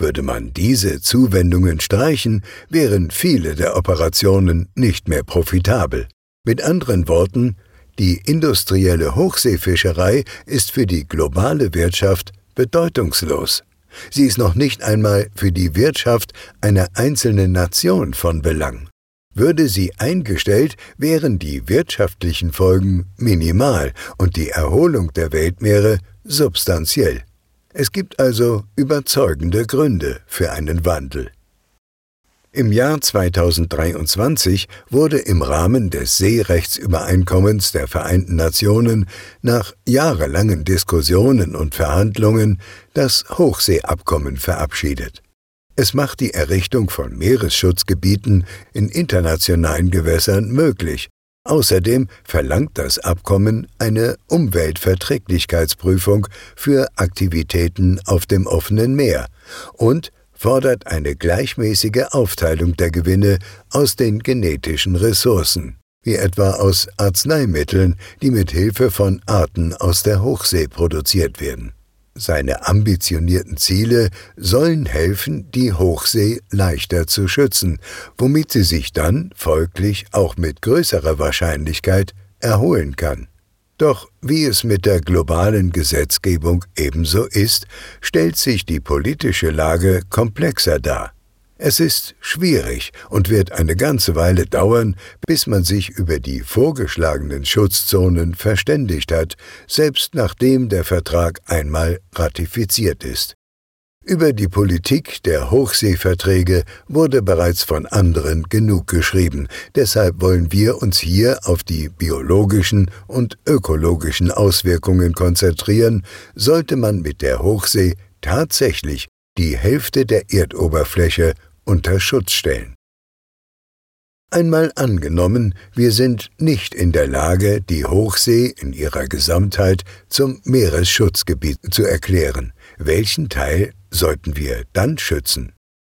Würde man diese Zuwendungen streichen, wären viele der Operationen nicht mehr profitabel. Mit anderen Worten, die industrielle Hochseefischerei ist für die globale Wirtschaft bedeutungslos. Sie ist noch nicht einmal für die Wirtschaft einer einzelnen Nation von Belang. Würde sie eingestellt, wären die wirtschaftlichen Folgen minimal und die Erholung der Weltmeere substanziell. Es gibt also überzeugende Gründe für einen Wandel. Im Jahr 2023 wurde im Rahmen des Seerechtsübereinkommens der Vereinten Nationen nach jahrelangen Diskussionen und Verhandlungen das Hochseeabkommen verabschiedet. Es macht die Errichtung von Meeresschutzgebieten in internationalen Gewässern möglich. Außerdem verlangt das Abkommen eine Umweltverträglichkeitsprüfung für Aktivitäten auf dem offenen Meer und fordert eine gleichmäßige Aufteilung der Gewinne aus den genetischen Ressourcen, wie etwa aus Arzneimitteln, die mit Hilfe von Arten aus der Hochsee produziert werden. Seine ambitionierten Ziele sollen helfen, die Hochsee leichter zu schützen, womit sie sich dann folglich auch mit größerer Wahrscheinlichkeit erholen kann. Doch wie es mit der globalen Gesetzgebung ebenso ist, stellt sich die politische Lage komplexer dar. Es ist schwierig und wird eine ganze Weile dauern, bis man sich über die vorgeschlagenen Schutzzonen verständigt hat, selbst nachdem der Vertrag einmal ratifiziert ist. Über die Politik der Hochseeverträge wurde bereits von anderen genug geschrieben, deshalb wollen wir uns hier auf die biologischen und ökologischen Auswirkungen konzentrieren, sollte man mit der Hochsee tatsächlich die Hälfte der Erdoberfläche unter Schutz stellen. Einmal angenommen, wir sind nicht in der Lage, die Hochsee in ihrer Gesamtheit zum Meeresschutzgebiet zu erklären. Welchen Teil sollten wir dann schützen?